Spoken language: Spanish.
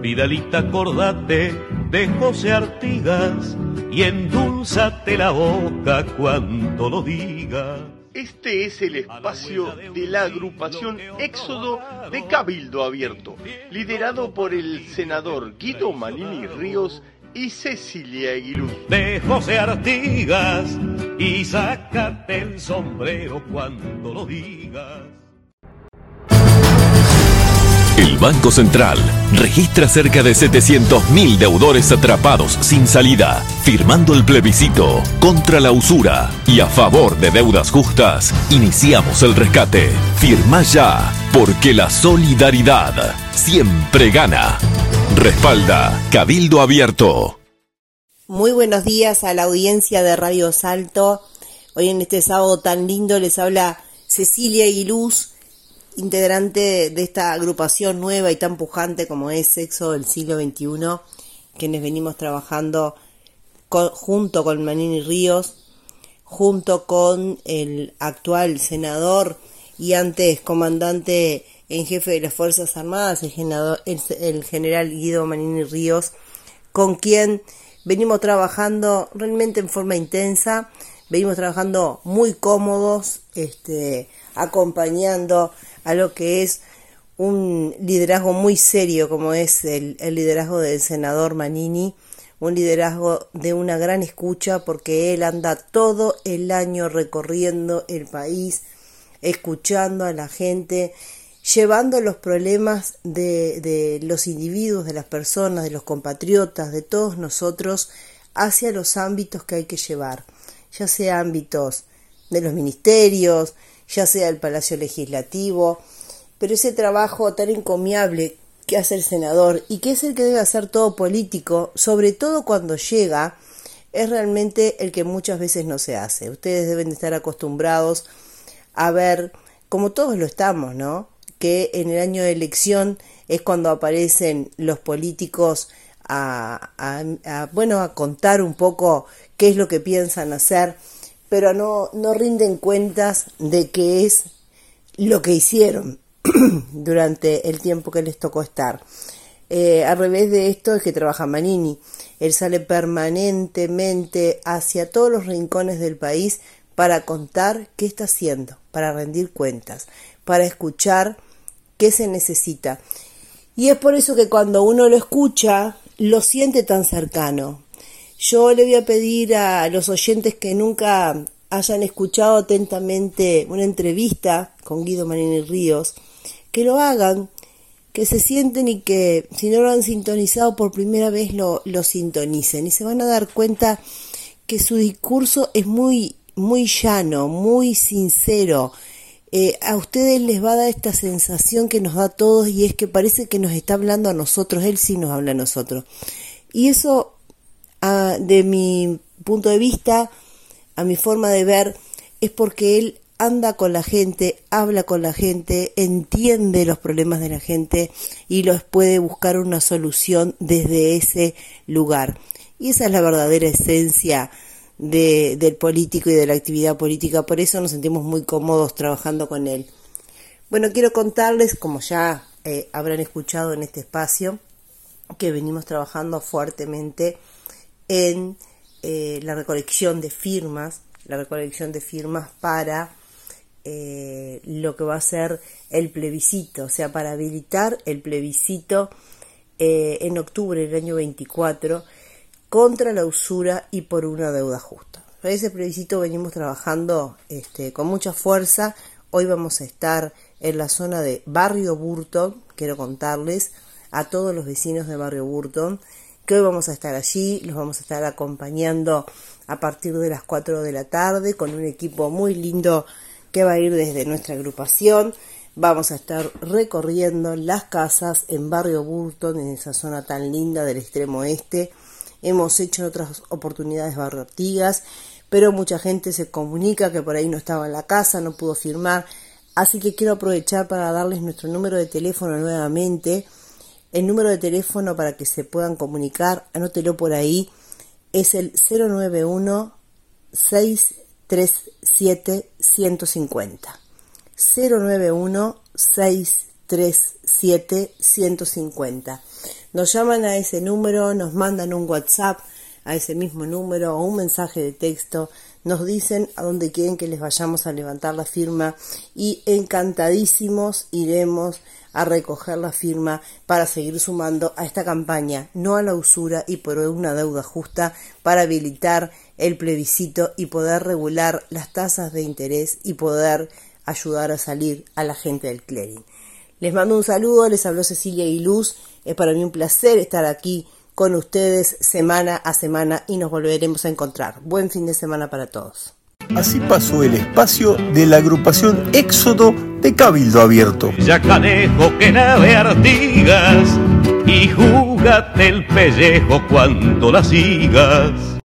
Vidalita, acordate de José Artigas y endulzate la boca cuando lo digas. Este es el espacio de la agrupación Éxodo de Cabildo Abierto, liderado por el senador Guido Manini Ríos y Cecilia Aguiluz. De José Artigas y sácate el sombrero cuando lo digas. El Banco Central registra cerca de 700.000 deudores atrapados sin salida, firmando el plebiscito contra la usura y a favor de deudas justas. Iniciamos el rescate. Firma ya, porque la solidaridad siempre gana. Respalda Cabildo Abierto. Muy buenos días a la audiencia de Radio Salto. Hoy en este sábado tan lindo les habla Cecilia Aguiluz, integrante de esta agrupación nueva y tan pujante como es Éxodo del siglo XXI, quienes venimos trabajando junto con Manini Ríos, junto con el actual senador y antes comandante en jefe de las Fuerzas Armadas, el general Guido Manini Ríos, con quien venimos trabajando realmente en forma intensa, venimos trabajando muy cómodos, acompañando a lo que es un liderazgo muy serio como es el liderazgo del senador Manini, un liderazgo de una gran escucha, porque él anda todo el año recorriendo el país, escuchando a la gente, llevando los problemas de los individuos, de las personas, de los compatriotas, de todos nosotros, hacia los ámbitos que hay que llevar, ya sea ámbitos de los ministerios, ya sea el Palacio Legislativo, pero ese trabajo tan encomiable que hace el senador y que es el que debe hacer todo político, sobre todo cuando llega, es realmente el que muchas veces no se hace. Ustedes deben de estar acostumbrados a ver, como todos lo estamos, ¿no?, que en el año de elección es cuando aparecen los políticos a contar un poco qué es lo que piensan hacer, pero no rinden cuentas de qué es lo que hicieron durante el tiempo que les tocó estar. Al revés de esto es que trabaja Manini. Él sale permanentemente hacia todos los rincones del país para contar qué está haciendo, para rendir cuentas, para escuchar qué se necesita. Y es por eso que cuando uno lo escucha, lo siente tan cercano. Yo le voy a pedir a los oyentes que nunca hayan escuchado atentamente una entrevista con Guido Manini Ríos, que lo hagan, que se sienten y que si no lo han sintonizado por primera vez lo sintonicen y se van a dar cuenta que su discurso es muy, muy llano, muy sincero. A ustedes les va a dar esta sensación que nos da a todos y es que parece que nos está hablando a nosotros, él sí nos habla a nosotros. Y eso, de mi punto de vista, a mi forma de ver, es porque él anda con la gente, habla con la gente, entiende los problemas de la gente y los puede buscar una solución desde ese lugar. Y esa es la verdadera esencia del político y de la actividad política, por eso nos sentimos muy cómodos trabajando con él. Bueno, quiero contarles, como ya habrán escuchado en este espacio, que venimos trabajando fuertemente en la recolección de firmas para lo que va a ser el plebiscito, o sea, para habilitar el plebiscito en octubre del año 24 contra la usura y por una deuda justa. Para ese plebiscito venimos trabajando con mucha fuerza. Hoy vamos a estar en la zona de Barrio Burton. Quiero contarles a todos los vecinos de Barrio Burton que hoy vamos a estar allí, los vamos a estar acompañando a partir de las 4 de la tarde con un equipo muy lindo que va a ir desde nuestra agrupación. Vamos a estar recorriendo las casas en Barrio Burton, en esa zona tan linda del extremo oeste. Hemos hecho en otras oportunidades Barrio Artigas, pero mucha gente se comunica que por ahí no estaba en la casa, no pudo firmar, así que quiero aprovechar para darles nuestro número de teléfono nuevamente. El número de teléfono para que se puedan comunicar, anótelo por ahí, es el 091-637-150. 091-637 7-150. Nos llaman a ese número, nos mandan un WhatsApp a ese mismo número o un mensaje de texto, nos dicen a dónde quieren que les vayamos a levantar la firma y encantadísimos iremos a recoger la firma para seguir sumando a esta campaña No a la Usura y por una deuda justa, para habilitar el plebiscito y poder regular las tasas de interés y poder ayudar a salir a la gente del clearing. Les mando un saludo, les habló Cecilia y Luz. Es para mí un placer estar aquí con ustedes semana a semana y nos volveremos a encontrar. Buen fin de semana para todos. Así pasó el espacio de la agrupación Éxodo de Cabildo Abierto. Yacanejo que nave Artigas y júgate el pellejo cuando la sigas.